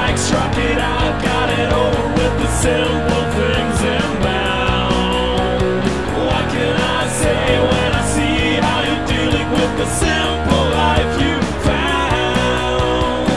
strike, struck it out, got it over with the simple things inbound. What can I say when I see how you're dealing with the simple life you found?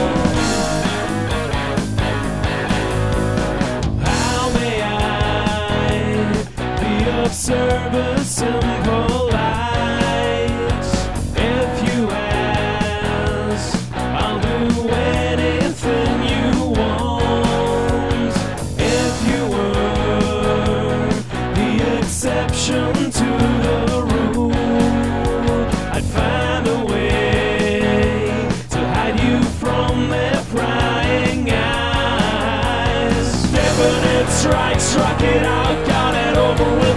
How may I be of service, simple light? If you ask, I'll do anything you want. If you were the exception to the rule, I'd find a way to hide you from their prying eyes. Definite strike, struck it out, got it over with.